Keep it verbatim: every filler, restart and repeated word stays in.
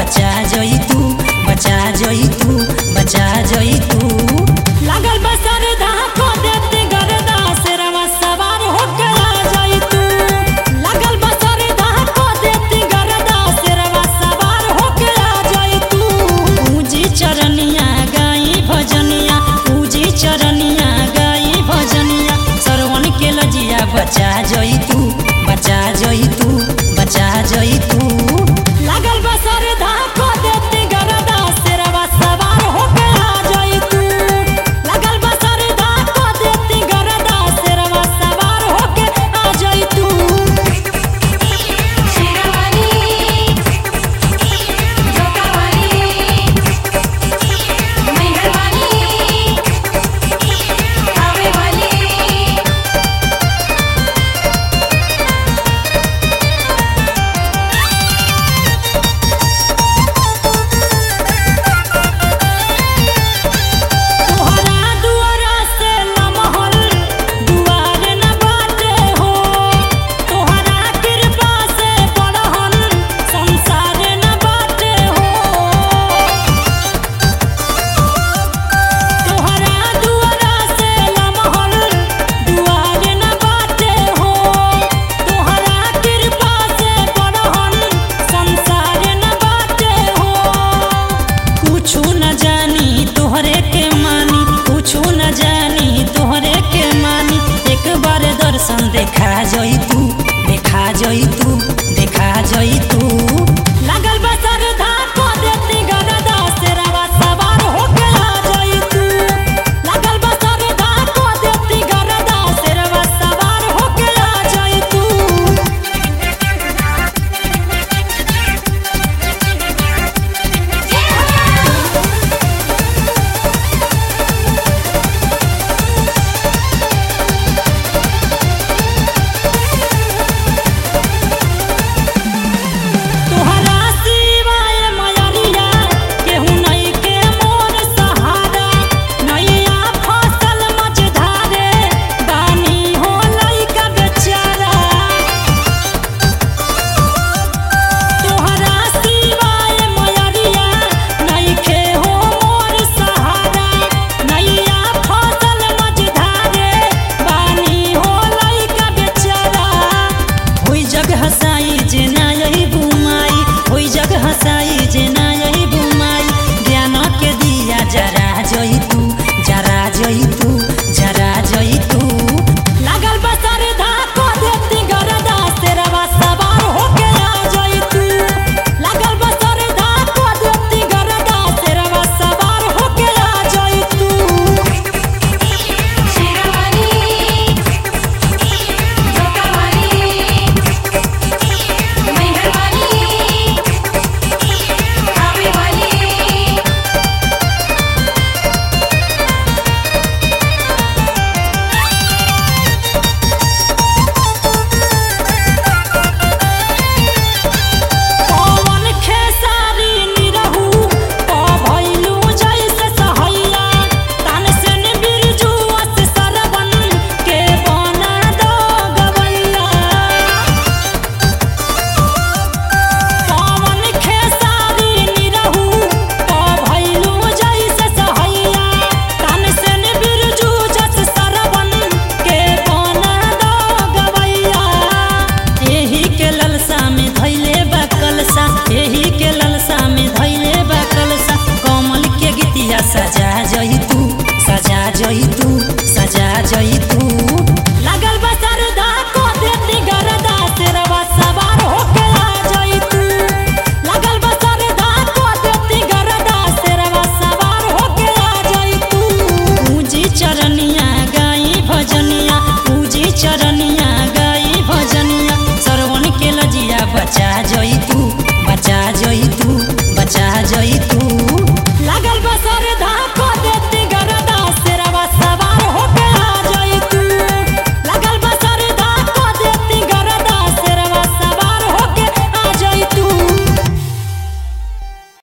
बचा जोई तू बचा जोई तू बचा जोई तू लागल बसर धा को देती गरदा सिरवा सवार हो गया जोई तू लागल बसर धा को देती गरदा सिरवा सवार हो गया जोई तू पूजी चरनिया गाई भजनिया पूजी चरनिया गाई भजनिया सरवन के लजिया बचा जोई तू बचा जोई तू बचा जोई तू लागल बसर धा